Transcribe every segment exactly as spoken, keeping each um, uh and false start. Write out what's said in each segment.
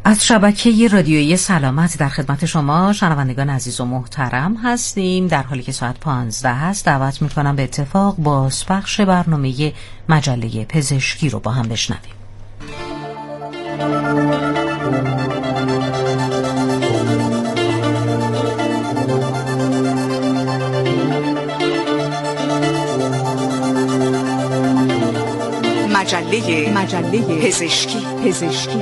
از شبکه رادیویی سلامت در خدمت شما شنوندگان عزیز و محترم هستیم. در حالی که ساعت پانزده هست دعوت میکنم به اتفاق بازپخش برنامه مجله پزشکی رو با هم بشنویم. مجله مجله پزشکی پزشکی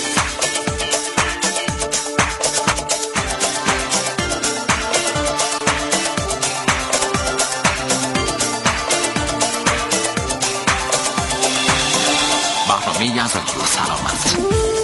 برنامه از رادیو سلامت.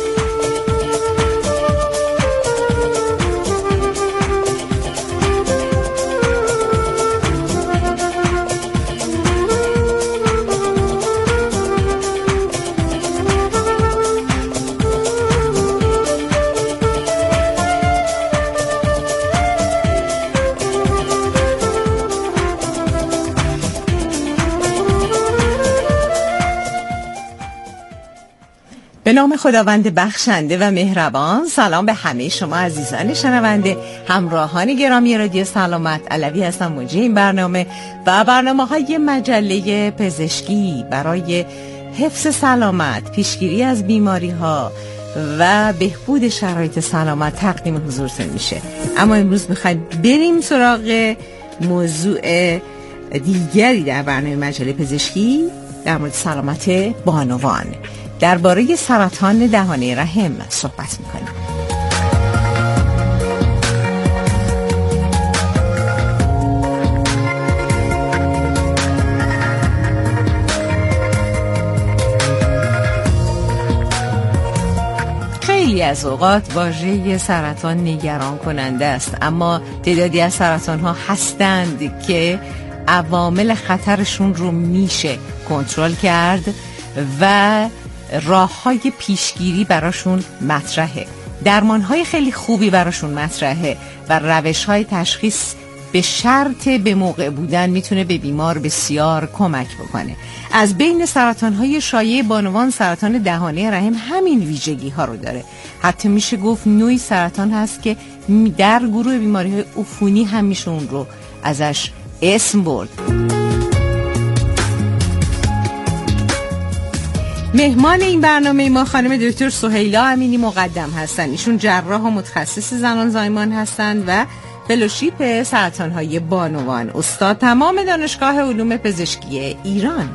به نام خداوند بخشنده و مهربان. سلام به همه شما عزیزان شنونده، همراهان گرامی رادیو سلامت. علوی هستم، مجری این برنامه و برنامه های مجله پزشکی برای حفظ سلامت، پیشگیری از بیماری ها و بهبود شرایط سلامت تقدیم حضورتون میشه. اما امروز میخوایم بریم سراغ موضوع دیگری در برنامه مجله پزشکی در مورد سلامت بانوان. درباره سرطان دهانه رحم صحبت می‌کنیم. خیلی از اوقات واژه سرطان نگران کننده است، اما تعدادی از سرطان‌ها هستند که عوامل خطرشون رو میشه کنترل کرد و راه‌های پیشگیری براشون مطرحه، درمان‌های خیلی خوبی براشون مطرحه و روش‌های تشخیص به شرط به موقع بودن میتونه به بیمار بسیار کمک بکنه. از بین سرطان‌های شایع بانوان سرطان دهانه رحم همین ویژگی‌ها رو داره. حتی میشه گفت نوعی سرطان هست که در گروه بیماری‌های عفونی هم میشه اون رو ازش اسم برد. مهمان این برنامه ما خانم دکتر سهیلا امینی مقدم هستن. ایشون جراح و متخصص زنان زایمان هستند و فلوشیپ سرطان‌های بانوان، استاد تمام دانشگاه علوم پزشکی ایران.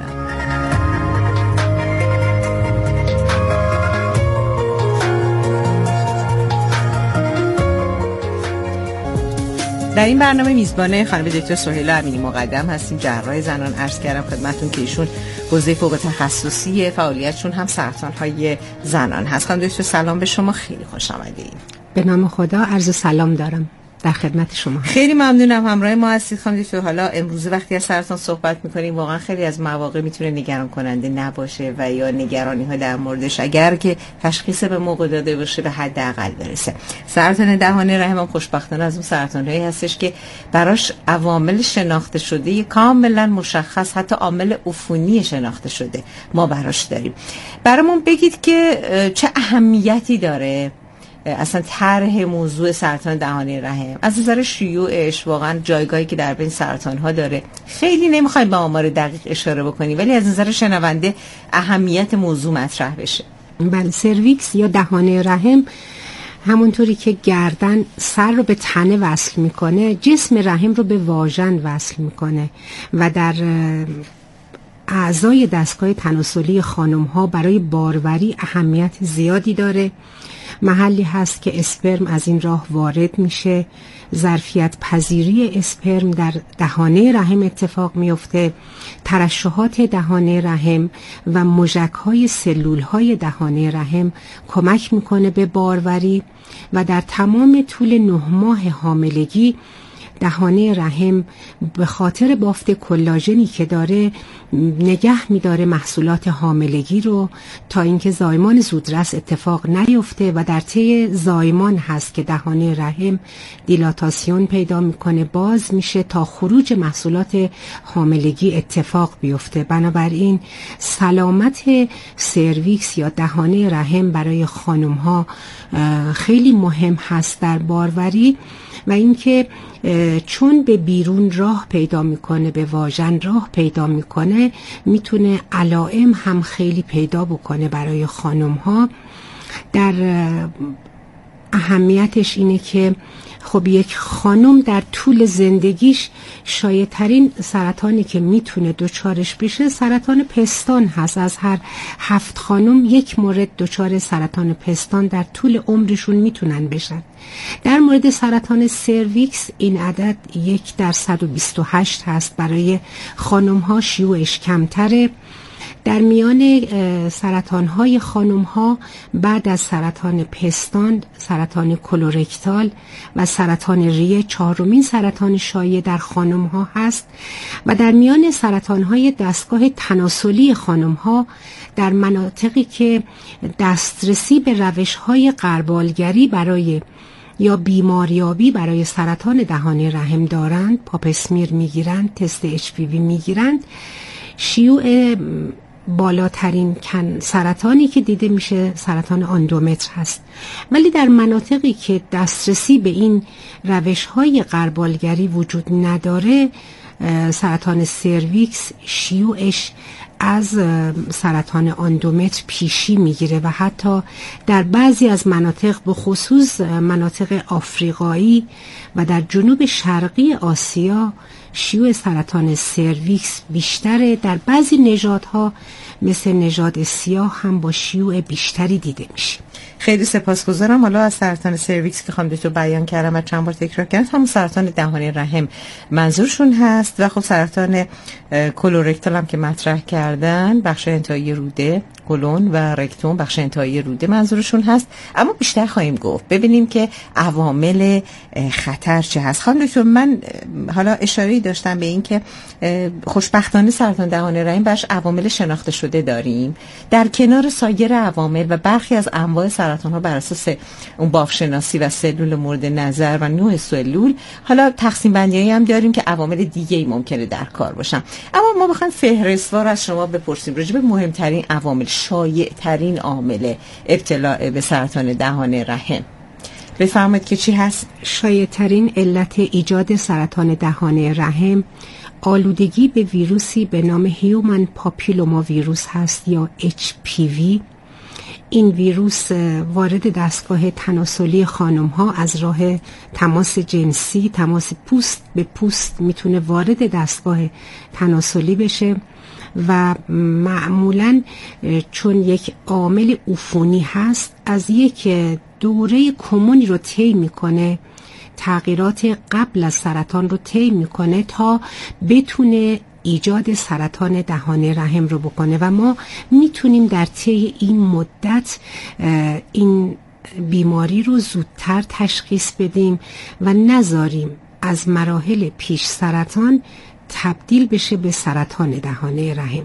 در این برنامه میزبان خانم دکتر سهیلا امینی مقدم هستیم، جراح زنان. عرض کردم خدمتتون که ایشون حوزه فوق تخصصی فعالیتشون هم سرطان‌های زنان هست. خانم دکتر سلام به شما، خیلی خوش آمدید. به نام خدا عرض سلام دارم، در خدمت شما. خیلی ممنونم همراه ما هستید خانم دکتر. حالا امروز وقتی از سرطان صحبت می‌کنیم واقعا خیلی از مواقع میتونه نگران کننده نباشه و یا نگرانی‌ها در موردش اگر که تشخیص به موقع داده باشه به حداقل برسه. سرطان دهانه رحم هم خوشبختانه از اون سرطان‌هایی هستش که براش عوامل شناخته شده کاملا مشخص، حتی عامل عفونی شناخته شده ما براش داریم. برامون بگید که چه اهمیتی داره اصلا طرح موضوع سرطان دهانه رحم از نظر شیوعش، واقعا جایگاهی که در بین سرطان ها داره. خیلی نمیخوایم به آمار دقیق اشاره بکنیم ولی از نظر شنونده اهمیت موضوع مطرح بشه. بله، سرویکس یا دهانه رحم همونطوری که گردن سر رو به تنه وصل میکنه، جسم رحم رو به واژن وصل میکنه و در اعضای دستگاه تناسلی خانم ها برای باروری اهمیت زیادی داره. محلی هست که اسپرم از این راه وارد میشه، ظرفیت پذیری اسپرم در دهانه رحم اتفاق میفته، ترشحات دهانه رحم و مژک‌های سلول‌های دهانه رحم کمک میکنه به باروری و در تمام طول نه ماه حاملگی دهانه رحم به خاطر بافت کلاژنی که داره نگه می‌داره محصولات حاملگی رو تا اینکه زایمان زودرس اتفاق نیفته و در طی زایمان هست که دهانه رحم دیلاتاسیون پیدا میکنه، باز میشه تا خروج محصولات حاملگی اتفاق بیفته. بنابراین سلامت سرویکس یا دهانه رحم برای خانم ها خیلی مهم هست در باروری و اینکه چون به بیرون راه پیدا میکنه، به واژن راه پیدا میکنه، میتونه علائم هم خیلی پیدا بکنه برای خانم ها. در اهمیتش اینه که خب یک خانم در طول زندگیش شایع‌ترین سرطانی که میتونه دچارش بشه سرطان پستان هست. از هر هفت خانم یک مورد دچار سرطان پستان در طول عمرشون میتونن بشن. در مورد سرطان سرویکس این عدد یک در صد و بیست و هشت هست. برای خانم ها شیوعش کمتره. در میان سرطان های خانم ها بعد از سرطان پستان، سرطان کلورکتال و سرطان ریه چهارمین سرطان شایع در خانم ها هست و در میان سرطان های دستگاه تناسلی خانم ها در مناطقی که دسترسی به روش های غربالگری برای یا بیماریابی برای سرطان دهانه رحم دارند، پاپ اسمیر میگیرند، تست اچ پی وی میگیرند، شیوع بالاترین سرطانی که دیده میشه سرطان اندومتر هست. ولی در مناطقی که دسترسی به این روش‌های غربالگری وجود نداره، سرطان سرویکس شیوعش از سرطان اندومتر پیشی میگیره و حتی در بعضی از مناطق به خصوص مناطق آفریقایی و در جنوب شرقی آسیا شیوع سرطان سرویکس بیشتره. در بعضی نژادها مثل نژاد سیاه هم با شیوع بیشتری دیده میشه. خیلی سپاسگزارم. حالا از سرطان سرویکس که خانم دکتر بیان کردم و چند بار تکرار کردن، همون سرطان دهانه رحم منظورشون هست و خب سرطان کلورکتال هم که مطرح کردن، بخش انتهایی روده، کلون و رکتوم بخش انتهایی روده منظورشون هست. اما بیشتر خواهیم گفت ببینیم که عوامل خطر چه هست. خانم دکتر من حالا اشاره‌ای داشتم به این که خوشبختانه سرطان دهانه رحم بهش عوامل شناخته شده داریم در کنار سایر عوامل و برخی از انواع سرطان ها بر اساس اون بافشناسی و سلول مورد نظر و نوع سلول حالا تقسیم بندیایی هم داریم که عوامل دیگه‌ای ممکنه در کار باشن. اما ما بخوایم فهرستوار از شما بپرسیم راجع به مهمترین عوامل، شایع ترین عامل ابتلا به سرطان دهانه رحم، بفرمایید که چی هست؟ شایع ترین علت ایجاد سرطان دهانه رحم آلودگی به ویروسی به نام هیومن پاپیلوما ویروس هست یا اچ پی وی. این ویروس وارد دستگاه تناسلی خانم ها از راه تماس جنسی، تماس پوست به پوست میتونه وارد دستگاه تناسلی بشه و معمولاً چون یک عامل عفونی هست از یک دوره کمونی رو طی میکنه، تغییرات قبل از سرطان رو طی میکنه تا بتونه ایجاد سرطان دهانه رحم رو بکنه و ما میتونیم در طی این مدت این بیماری رو زودتر تشخیص بدیم و نذاریم از مراحل پیش سرطان تبدیل بشه به سرطان دهانه رحم.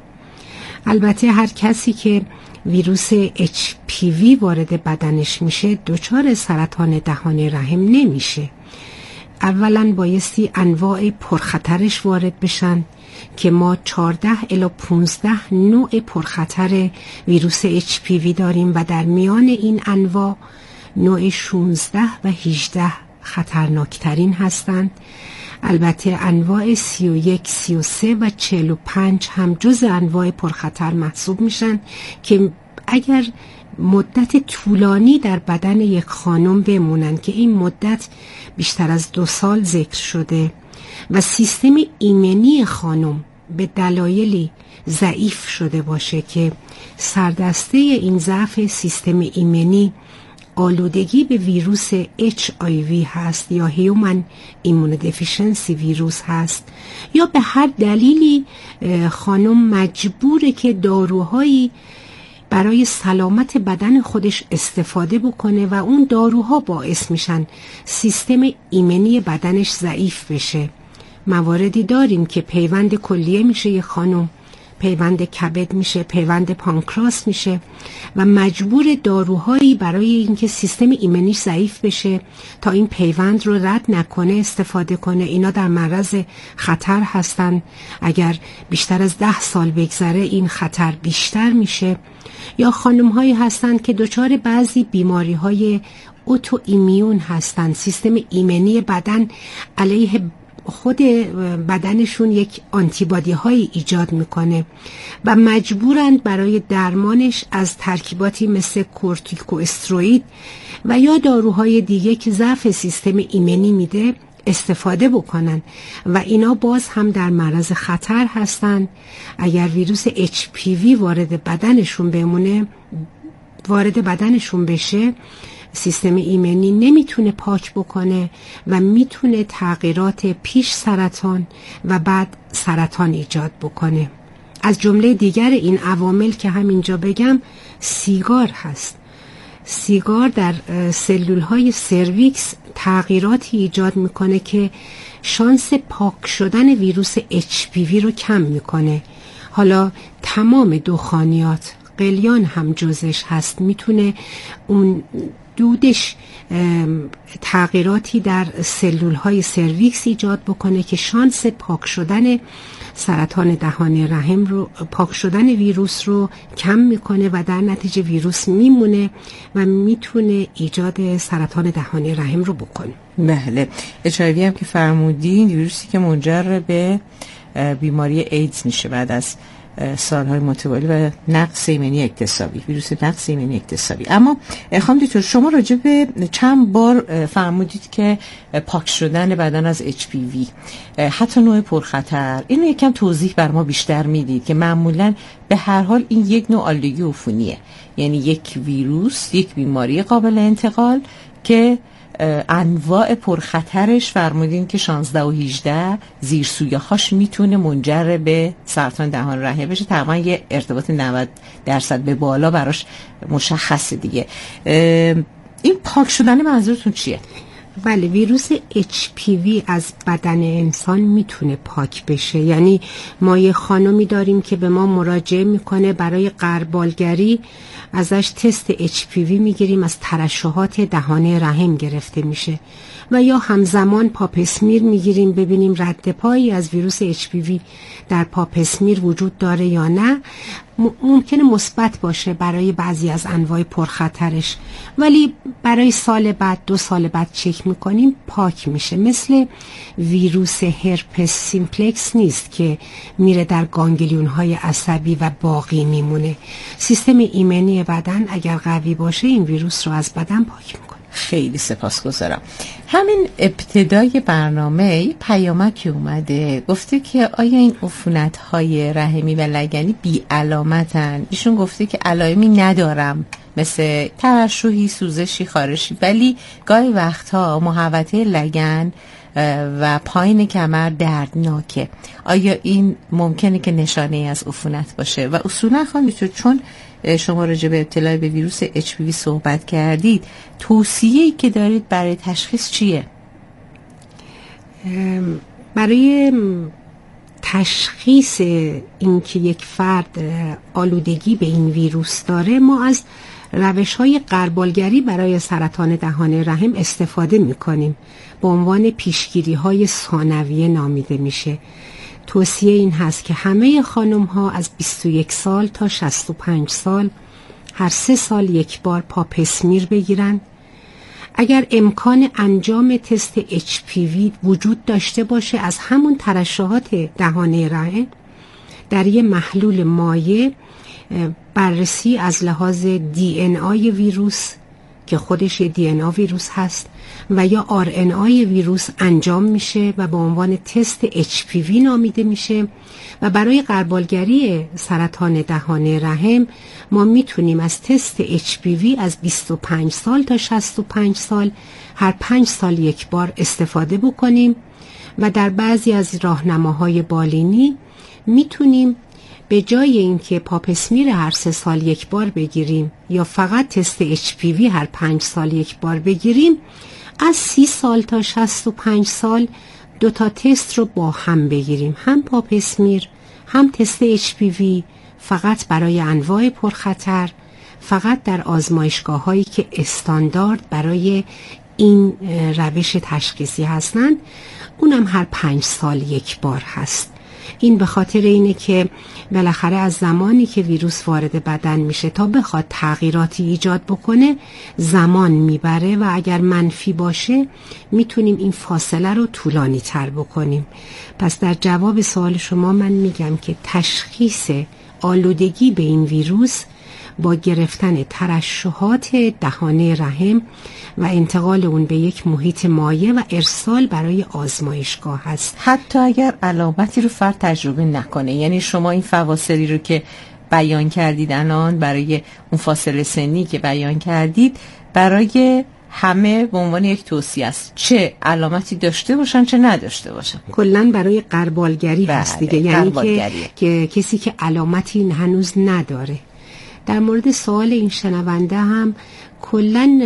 البته هر کسی که ویروس اچ پی وی وارد بدنش میشه دچار سرطان دهانه رحم نمیشه. اولا بایستی انواع پرخطرش وارد بشن که ما چهارده الی پانزده نوع پرخطر ویروس اچ پی وی داریم و در میان این انواع نوع شانزده و هجده خطرناکترین هستند. البته انواع سی و یک، سی و سه و چهل و پنج هم جز انواع پرخطر محسوب میشن که اگر مدت طولانی در بدن یک خانم بمونن که این مدت بیشتر از دو سال ذکر شده و سیستم ایمنی خانم به دلایلی ضعیف شده باشه که سردسته این ضعف سیستم ایمنی آلودگی به ویروس اچ آی وی هست یا هیومن ایمونودفیشنسی ویروس هست یا به هر دلیلی خانم مجبوره که داروهایی برای سلامت بدن خودش استفاده بکنه و اون داروها باعث میشن سیستم ایمنی بدنش ضعیف بشه. مواردی داریم که پیوند کلیه میشه یه خانم، پیوند کبد میشه، پیوند پانکراس میشه و مجبور داروهایی برای اینکه سیستم ایمنیش ضعیف بشه تا این پیوند رو رد نکنه استفاده کنه. اینا در معرض خطر هستن. اگر بیشتر از ده سال بگذره این خطر بیشتر میشه. یا خانم هایی هستن که دچار بعضی بیماری های اوتو ایمیون هستن، سیستم ایمنی بدن علیه خود بدنشون یک آنتیبادی های ایجاد میکنه و مجبورند برای درمانش از ترکیباتی مثل کورتیکواستروئید و یا داروهای دیگه که ضعف سیستم ایمنی میده استفاده بکنن و اینا باز هم در معرض خطر هستن. اگر ویروس اچ پی وی وارد بدنشون بمونه وارد بدنشون بشه، سیستم ایمنی نمیتونه پاک بکنه و میتونه تغییرات پیش سرطان و بعد سرطان ایجاد بکنه. از جمله دیگر این عوامل که همینجا بگم سیگار هست. سیگار در سلولهای سرویکس تغییراتی ایجاد میکنه که شانس پاک شدن ویروس اچ پی وی رو کم میکنه. حالا تمام دخانیات، قلیان هم جزش هست، میتونه اون دودش تغییراتی در سلولهای سرویکس ایجاد بکنه که شانس پاک شدن سرطان دهان رحم رو، پاک شدن ویروس رو کم میکنه و در نتیجه ویروس میمونه و میتونه ایجاد سرطان دهان رحم رو بکنه. بله، اچ آی وی هم که فرمودین ویروسی که منجر به بیماری ایدز میشه بعد از سالهای متوالی و نقص ایمنی اکتسابی، ویروس نقص ایمنی اکتسابی. اما خانم دکتر شما راجع به چند بار فرمودید که پاک شدن بدن از اچ پی وی حتی نوع پرخطر، اینو یکم توضیح بر ما بیشتر میدید که معمولا به هر حال این یک نوع آلودگی عفونیه، یعنی یک ویروس، یک بیماری قابل انتقال که انواع پرخطرش فرمودین که شانزده و هجده زیرسویه‌هاش میتونه منجر به سرطان دهان رحم بشه. تقریبا یه ارتباط نود درصد به بالا براش مشخصه دیگه. این پاک شدن منظورتون چیه؟ بله، ویروس اچ پی وی از بدن انسان میتونه پاک بشه. یعنی ما یه خانمی داریم که به ما مراجعه میکنه برای غربالگری، ازش تست اچ پی وی میگیریم، از ترشحات دهان رحم گرفته میشه و یا همزمان پاپسمیر میگیریم ببینیم رد پایی از ویروس اچ پی وی در پاپسمیر وجود داره یا نه. ممکنه مثبت باشه برای بعضی از انواع پرخطرش، ولی برای سال بعد، دو سال بعد چک میکنیم پاک میشه. مثل ویروس هرپس سیمپلکس نیست که میره در گانگلیون های عصبی و باقی میمونه. سیستم ایمنی بدن اگر قوی باشه این ویروس رو از بدن پاک میکنه. خیلی سپاسگزارم. همین ابتدای برنامه پیامکی اومده گفته که آیا این عفونت‌های رحمی و لگنی بی علامتن؟ ایشون گفته که علائمی ندارم مثل ترشحی، سوزشی، خارشی، ولی گاهی وقتها محوطه لگن و پایین کمر دردناکه. آیا این ممکنه که نشانه از عفونت باشه؟ و اصولا خانم دکتر چون شما راجع به ابتلا به ویروس اچ پی وی صحبت کردید، توصیه‌ای که دارید برای تشخیص چیه؟ برای تشخیص اینکه یک فرد آلودگی به این ویروس داره ما از روش‌های غربالگری برای سرطان دهان رحم استفاده می‌کنیم. به عنوان پیشگیری‌های ثانویه نامیده میشه. توصیه این هست که همه خانم‌ها از بیست و یک سال تا شصت و پنج سال هر سه سال یک بار پاپسمیر بگیرن. اگر امکان انجام تست اچ پی وی وجود داشته باشه از همون ترشحات دهان رحم در یه محلول مایع بررسی از لحاظ دی ان آی ویروس که خودش یه دی ان آی ویروس هست و یا آر ان آی ویروس انجام میشه و به عنوان تست اچ پی وی نامیده میشه. و برای غربالگری سرطان دهان رحم ما میتونیم از تست اچ پی وی از بیست و پنج سال تا شصت و پنج سال هر پنج سال یک بار استفاده بکنیم و در بعضی از راهنماهای بالینی میتونیم به جای اینکه پاپ اسمیر هر سه سال یک بار بگیریم یا فقط تست اچ پی وی هر پنج سال یک بار بگیریم، از سی سال تا شصت و پنج سال دو تا تست رو با هم بگیریم، هم پاپ اسمیر هم تست اچ پی وی، فقط برای انواع پرخطر، فقط در آزمایشگاه هایی که استاندارد برای این روش تشخیصی هستند، اونم هر پنج سال یک بار هست. این به خاطر اینه که بالاخره از زمانی که ویروس وارد بدن میشه تا بخواد تغییراتی ایجاد بکنه زمان میبره و اگر منفی باشه میتونیم این فاصله رو طولانی تر بکنیم. پس در جواب سوال شما من میگم که تشخیص آلودگی به این ویروس با گرفتن ترشحات دهانه رحم و انتقال اون به یک محیط مایع و ارسال برای آزمایشگاه هست، حتی اگر علامتی رو فرد تجربه نکنه. یعنی شما این فواصلی رو که بیان کردید الان برای اون فاصله سنی که بیان کردید برای همه به عنوان یک توصیه است، چه علامتی داشته باشن چه نداشته باشن. کلن برای غربالگری بله، هست دیگه، یعنی که, که کسی که علامتی هنوز نداره. در مورد سوال این شنونده هم کلن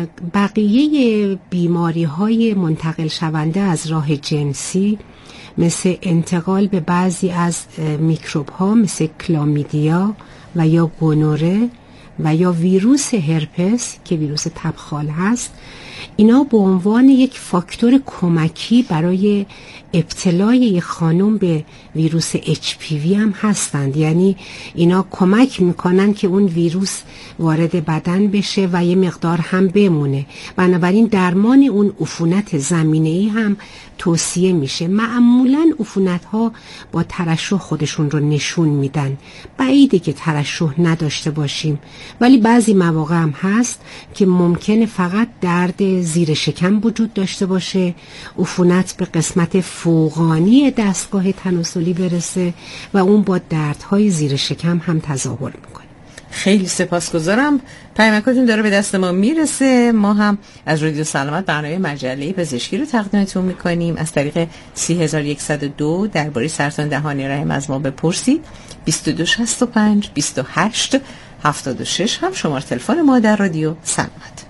بقیه بیماری های منتقل شونده از راه جنسی مثل انتقال به بعضی از میکروب ها مثل کلامیدیا و یا گونوره و یا ویروس هرپس که ویروس تبخال هست، اینا به عنوان یک فاکتور کمکی برای ابتلای یک خانم به ویروس اچ پی وی هم هستند. یعنی اینا کمک میکنن که اون ویروس وارد بدن بشه و یه مقدار هم بمونه. بنابراین درمان اون عفونت زمینه‌ای هم توصیه میشه. معمولاً عفونت‌ها با ترشح خودشون رو نشون میدن. بعیده که ترشح نداشته باشیم، ولی بعضی مواقع هم هست که ممکنه فقط درد زیر شکم وجود داشته باشه، عفونت به قسمت فوقانی دستگاه تناسلی برسه و اون با دردهای زیر شکم هم تظاهر میکنه. خیلی سپاسگزارم. پیامکاتون داره به دست ما میرسه. ما هم از رادیو سلامت برنامه مجله پزشکی رو تقدیمتون میکنیم. از طریق سی هزار و صد و دو درباره سرطان دهان رحم از ما بپرسید. بیست و دو شصت و پنج بیست و هشت هفتاد و شش هم شماره تلفن ما در رادیو سلامت.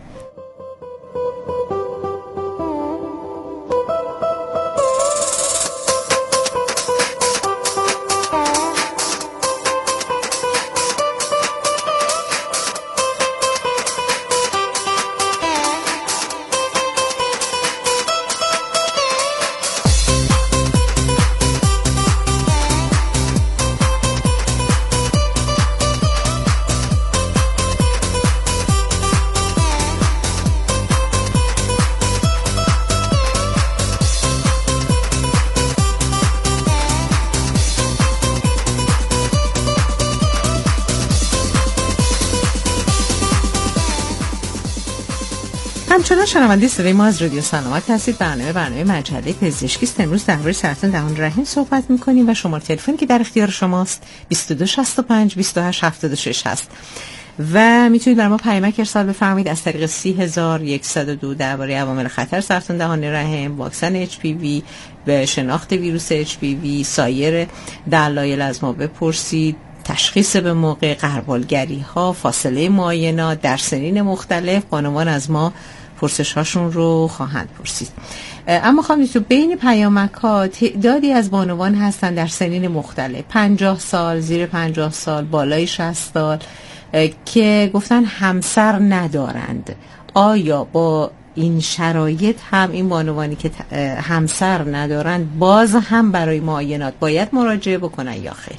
همچنان شنونده صدای ما از رادیو سلامت هستید. برنامه برنامه مجله پزشکی است. امروز درباره سرطان دهان رحم صحبت می‌کنیم و شماره تلفنی که در اختیار شماست بیست و دو شصت و پنج بیست و هشت هفتاد و شش هست و میتونید برای ما پیامک ارسال بفرمایید از طریق سی هزار و صد و دو درباره عوامل خطر سرطان دهان رحم، واکسن اچ پی وی، به شناخت ویروس اچ پی وی، سایر دلایل از ما بپرسید، تشخیص به موقع، غربالگری ها، فاصله معاینات در سنین مختلف. بانوان از ما پرسش هاشون رو خواهند پرسید. اما خواهیم تو بین پیامک ها تعدادی از بانوان هستن در سنین مختلف، پنجاه سال، زیر پنجاه سال، بالای شصت سال، که گفتن همسر ندارند. آیا با این شرایط هم این بانوانی که همسر ندارند باز هم برای معاینات باید مراجعه بکنن یا خیر؟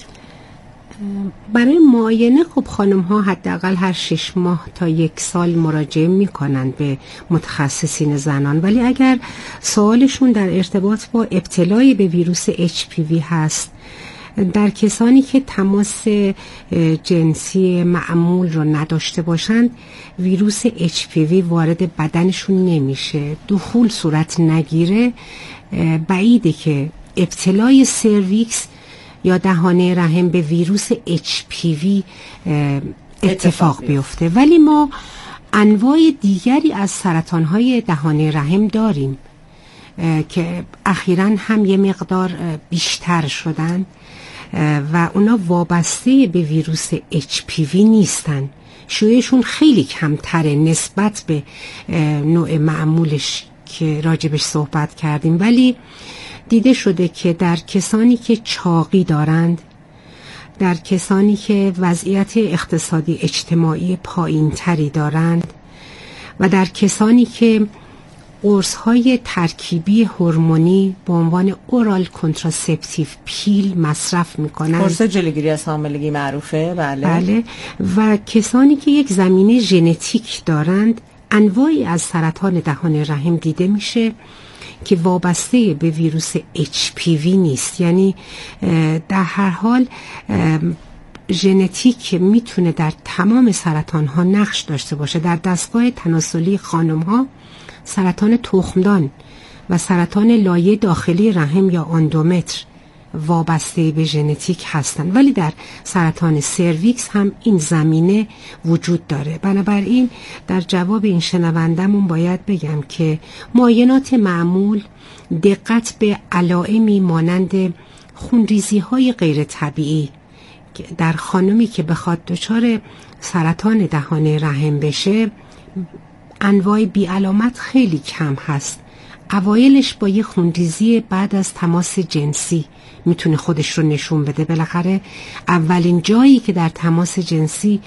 برای معاینه خب خانم ها حداقل هر شش ماه تا یک سال مراجعه میکنن به متخصصین زنان، ولی اگر سوالشون در ارتباط با ابتلای به ویروس اچ پی وی هست، در کسانی که تماس جنسی معمول رو نداشته باشند ویروس اچ پی وی وارد بدنشون نمیشه، دخول صورت نگیره، بعیده که ابتلای سرویکس یا دهانه رحم به ویروس اچ پی وی اتفاق بیفته. ولی ما انواع دیگری از سرطان‌های دهانه رحم داریم که اخیراً هم یه مقدار بیشتر شدن. و اونا وابسته به ویروس اچ پی وی نیستن. شیوعشون خیلی کمتره نسبت به نوع معمولش که راجبش صحبت کردیم، ولی دیده شده که در کسانی که چاقی دارند، در کسانی که وضعیت اقتصادی اجتماعی پایین تری دارند و در کسانی که قرص‌های ترکیبی هورمونی به عنوان اورال کنتراسپتیو پیل مصرف می‌کنند، قرص جلوگیری از حاملگی معروفه، بله. بله، و کسانی که یک زمینه ژنتیک دارند، انواعی از سرطان دهان رحم دیده میشه که وابسته به ویروس اچ پی وی نیست. یعنی در هر حال ژنتیک میتونه در تمام سرطان ها نقش داشته باشه. در دستگاه تناسلی خانم ها سرطان تخمدان و سرطان لایه داخلی رحم یا اندومتر وابسته به ژنتیک هستن، ولی در سرطان سرویکس هم این زمینه وجود داره. بنابراین در جواب این شنوندمون باید بگم که معاینات معمول دقت به علائمی مانند خونریزی های غیر طبیعی در خانمی که بخواد دچار سرطان دهان رحم بشه، انواع بی علامت خیلی کم هست. اوایلش با یه خونریزی بعد از تماس جنسی میتونه خودش رو نشون بده. بالاخره اولین جایی که در تماس جنسی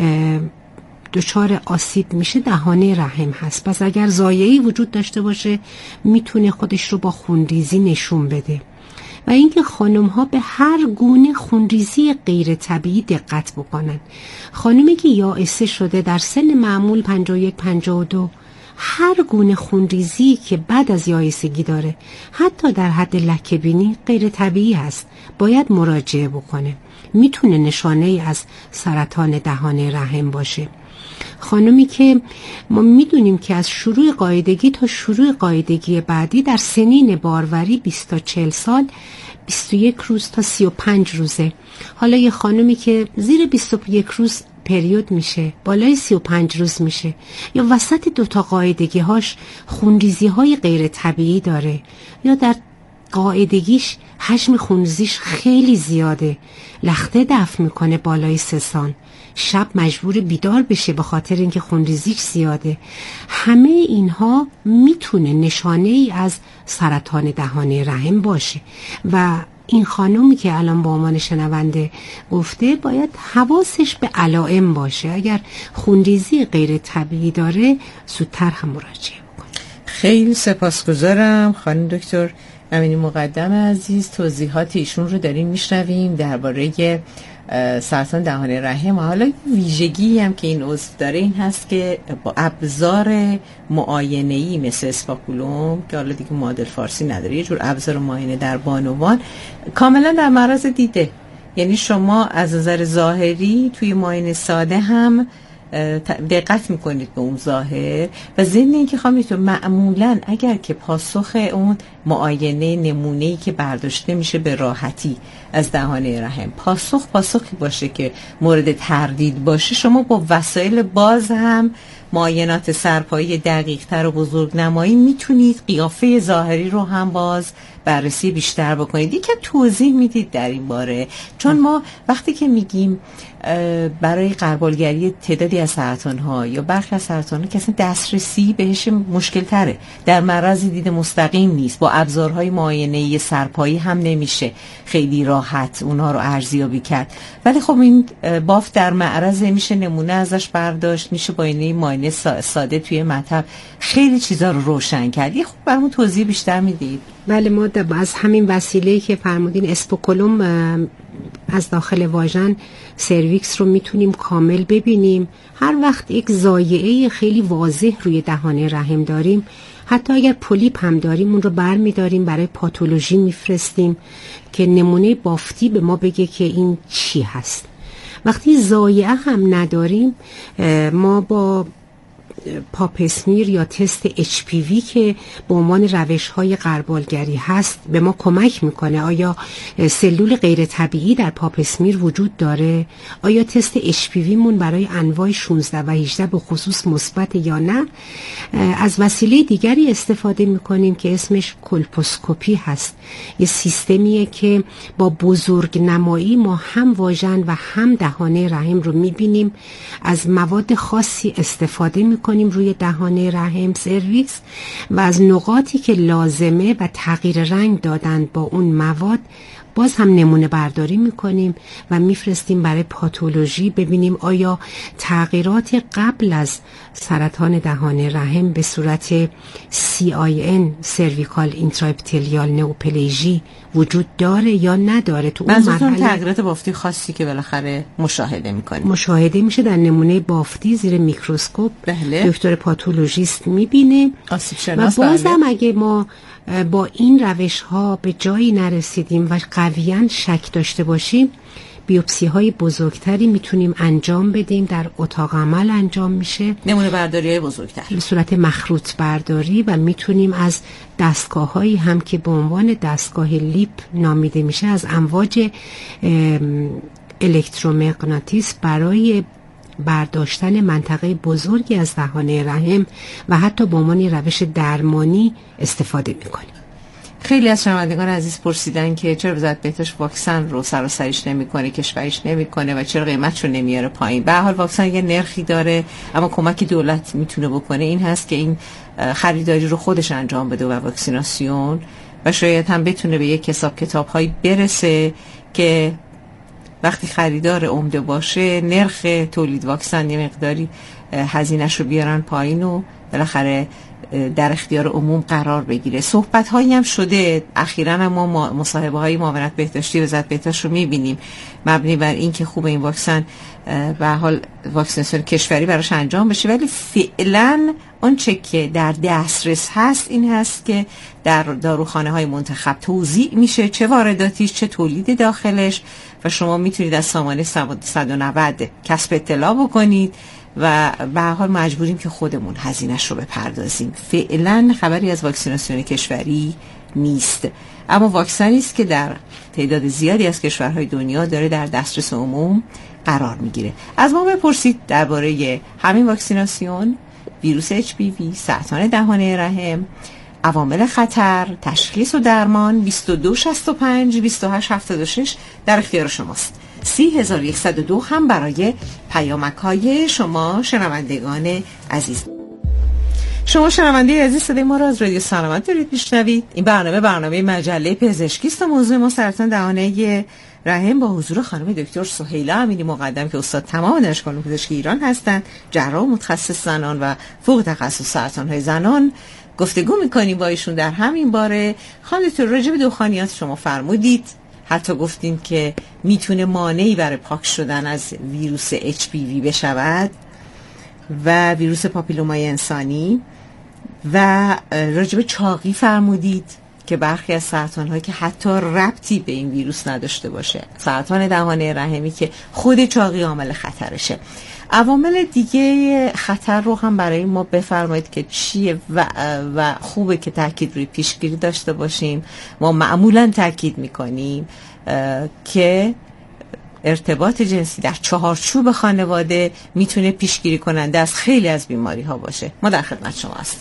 دچار آسیب میشه دهانه رحم هست. پس اگر ضایعه‌ای وجود داشته باشه میتونه خودش رو با خونریزی نشون بده. و اینکه خانم ها به هر گونه خونریزی غیر طبیعی دقت بکنن. خانمی که یائسه شده در سن معمول پنجاه و یک پنجاه و دو، هر گونه خونریزی که بعد از یائسگی داره، حتی در حد لکه بینی، غیر طبیعی هست، باید مراجعه بکنه. میتونه نشانه ای از سرطان دهان رحم باشه. خانمی که ما میدونیم که از شروع قاعدگی تا شروع قاعدگی بعدی در سنین باروری بیست تا چهل سال بیست و یک روز تا سی و پنج روزه. حالا یه خانمی که زیر بیست و یک روز پریود میشه، بالای سی و پنج روز میشه، یا وسط دوتا قاعدگی هاش خونریزی های غیر طبیعی داره، یا در قاعدگیش حجم خونریزیش خیلی زیاده، لخته دفع میکنه بالای سه سان، شب مجبور بیدار بشه به خاطر اینکه خونریزیش زیاده. همه اینها میتونه نشانه ای از سرطان دهان رحم باشه و این خانومی که الان با عنوان شنونده گفته باید حواسش به علائم باشه. اگر خونریزی غیر طبیعی داره زودتر هم مراجعه بکنه. خیلی سپاسگزارم خانم دکتر امینی مقدم عزیز. توضیحات ایشون رو داریم میشنویم درباره سرطان دهان رحم. حالا ویژگی هم که این عضو داره این هست که با ابزار معاینه‌ای مثل اسپاکولوم که حالا دیگه معادل فارسی نداره، یه جور ابزار معاینه در بانوان کاملا در معرض دیده. یعنی شما از نظر ظاهری توی معاینه ساده هم دقت میکنید به اون ظاهر و ضمن اینکه خواهم تو معمولا اگر که پاسخ اون معاینه نمونه‌ای که برداشته میشه به راحتی از دهان رحم پاسخ پاسخی باشه که مورد تردید باشه، شما با وسایل باز هم معاینات سرپایی دقیق‌تر و بزرگنمایی میتونید قیافه ظاهری رو هم باز بررسی بیشتر بکنید. یکم توضیح میدید در این باره، چون ما وقتی که میگیم برای غربالگری تعدادی از سرطان‌ها یا برخی از سرطان‌ها که اصلا دسترسی بهش مشکل تره، در معرض دید مستقیم نیست، با ابزارهای معاینه‌ای سرپایی هم نمیشه خیلی راحت اونها رو ارزیابی کرد، ولی خب این بافت در معرض میشه نمونه ازش برداشت، میشه با این معاینه ساده توی مطب خیلی چیزا رو روشن کرد. یه خوب برامون توضیح بیشتر میدید؟ بله، ما از همین وسیله‌ای که فرمودین اسپوکولوم از داخل واژن سرویکس رو میتونیم کامل ببینیم. هر وقت یک ضایعه خیلی واضح روی دهان رحم داریم، حتی اگر پولیپ هم داریم، اون رو برمیداریم برای پاتولوژی میفرستیم که نمونه بافتی به ما بگه که این چی هست. وقتی ضایعه هم نداریم، ما با پاپ اسمیر یا تست اچ پی وی که به عنوان روش‌های غربالگری هست به ما کمک میکنه. آیا سلول غیر طبیعی در پاپ اسمیر وجود داره؟ آیا تست اچ پی وی مون برای انواع شانزده و هجده به خصوص مثبت یا نه؟ از وسیله دیگری استفاده میکنیم که اسمش کولپوسکوپی هست. یه سیستمیه که با بزرگ نمایی ما هم واژن و هم دهانه رحم رو میبینیم. از مواد خاصی استفاده میکنیم روی دهانه رحم سرویس و از نقاطی که لازمه و تغییر رنگ دادن با اون مواد باز هم نمونه برداری میکنیم و میفرستیم برای پاتولوژی ببینیم آیا تغییرات قبل از سرطان دهانه رحم به صورت سی آی ان سرویکال اینتراپتلیال نئوپلیژی وجود داره یا نداره. تو اون مرحله تغییرات بافتی خاصی که بالاخره مشاهده میکنیم مشاهده میشه در نمونه بافتی زیر میکروسکوپ. بله. دکتر پاتولوژیست میبینه و بازم اگه ما با این روش ها به جایی نرسیدیم و قویاً شک داشته باشیم بیوپسی های بزرگتری میتونیم انجام بدیم. در اتاق عمل انجام میشه نمونه برداری های بزرگتر به صورت مخروط برداری و میتونیم از دستگاه هایی هم که به عنوان دستگاه لیپ نامیده میشه از امواج الکترومغناطیس برای برداشتن منطقه بزرگی از دهانه رحم و حتی به عنوان روش درمانی استفاده میکنیم. خیلی از شنوندگان عزیز پرسیدن که چرا وزارت بهداشت واکسن رو سر و سریش نمیکنه، کشوریش نمیکنه و چرا قیمتش رو نمیاره پایین. به هر حال واکسن یه نرخی داره اما کمک دولت میتونه بکنه این هست که این خریداری رو خودش انجام بده و واکسیناسیون و شاید هم بتونه به یک حساب کتاب‌هایی برسه که وقتی خریدار عمده باشه نرخ تولید واکسن یه مقداری هزینه‌شو بیارن پایین و بالاخره در اختیار عموم قرار بگیره. صحبت هایی هم شده اخیراً هم ما مصاحبه های معاونت بهداشتی وزارت بهداشت رو میبینیم مبنی بر این که خوب این واکسن به حال واکسیناسیون کشوری براش انجام بشه، ولی فعلا اون چه که در دسترس هست این هست که در داروخانه های منتخب توزیع میشه چه وارداتیش چه تولید داخلش و شما میتونید از سامانه صد و نود کسب اطلاع بکنید و به هر حال مجبوریم که خودمون هزینه‌اش رو بپردازیم. فعلا خبری از واکسیناسیون کشوری نیست، اما واکسنی است که در تعداد زیادی از کشورهای دنیا داره در دسترس عموم قرار میگیره. از ما بپرسید درباره همین واکسیناسیون، ویروس اچ پی وی، سرطان دهانه رحم، عوامل خطر، تشخیص و درمان. بیست و دو شصت و پنج بیست و هشت هفتاد و شش در اختیار شماست. سی هزار و صد و دو هم برای پیامک های شما شنوندگان عزیز. شما شنونده عزیز صدای ما را از رادیو سلامت دارید میشنوید. این برنامه برنامه مجله پزشکی است. موضوع ما سرطان دهانه رحم با حضور خانم دکتر سهیلا امینی مقدم که استاد تمام دانشگاه علوم پزشکی ایران هستند، جراح متخصص زنان و فوق تخصص سرطان های زنان. گفتگو میکنیم با ایشون در همین باره. خانم دکتر راجع به دخانیات شما فرمودید، حتی گفتیم که میتونه مانعی برای پاک شدن از ویروس اچ پی وی بشود و ویروس پاپیلومای انسانی، و راجع به چاقی فرمودید که برخی از سرطان هایی که حتی ربطی به این ویروس نداشته باشه، سرطان دهانه رحمی که خود چاقی عامل خطرشه. عوامل دیگه خطر رو هم برای ما بفرمایید که چیه و, و خوبه که تاکید روی پیشگیری داشته باشیم. ما معمولا تاکید میکنیم که ارتباط جنسی در چهارچوب خانواده میتونه پیشگیری کننده از خیلی از بیماری ها باشه. ما در خدمت شما هستیم.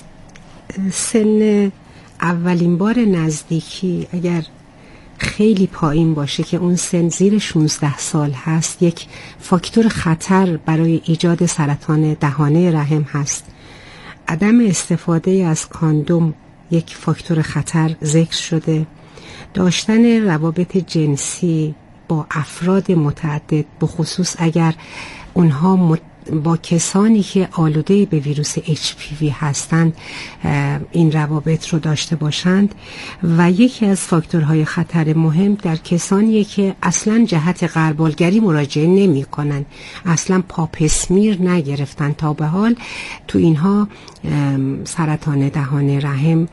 سن اولین بار نزدیکی اگر خیلی پایین باشه که اون سن زیر شانزده سال هست، یک فاکتور خطر برای ایجاد سرطان دهانه رحم هست. عدم استفاده از کاندوم یک فاکتور خطر ذکر شده. داشتن روابط جنسی با افراد متعدد، بخصوص اگر اونها با کسانی که آلوده به ویروس اچ پی وی هستند این روابط رو داشته باشند. و یکی از فاکتورهای خطر مهم در کسانی که اصلا جهت غربالگری مراجعه نمی کنن، اصلا پاپ اسمیر نگرفتن تا به حال، تو اینها سرطان دهانه رحم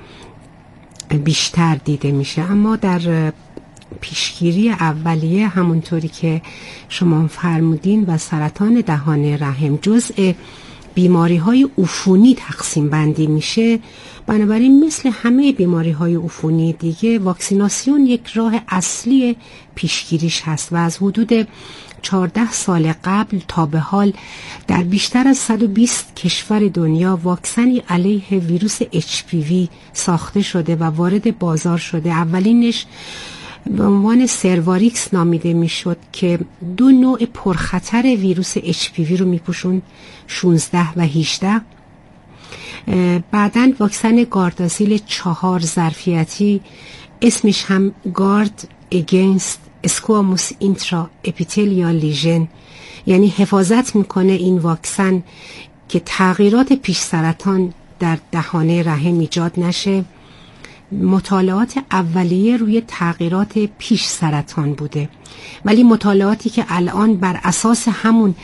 بیشتر دیده میشه. اما در پیشگیری اولیه همونطوری که شما فرمودین و سرطان دهانه رحم جزء بیماری های عفونی تقسیم بندی میشه، بنابراین مثل همه بیماری های عفونی دیگه واکسیناسیون یک راه اصلی پیشگیریش هست و از حدود چهارده سال قبل تا به حال در بیشتر از صد و بیست کشور دنیا واکسنی علیه ویروس اچ پی وی ساخته شده و وارد بازار شده. اولینش به عنوان سرواریکس نامیده میشد که دو نوع پرخطر ویروس اچ پی وی رو میپوشون، شانزده و هجده. بعداً واکسن گارداسیل چهار ظرفیتی، اسمش هم گارد اگینست اسکواموس اینترا اپیتلیال لیژن، یعنی حفاظت میکنه این واکسن که تغییرات پیش سرطان در دهانه رحم ایجاد نشه. مطالعات اولیه روی تغییرات پیش سرطان بوده، ولی مطالعاتی که الان بر اساس همون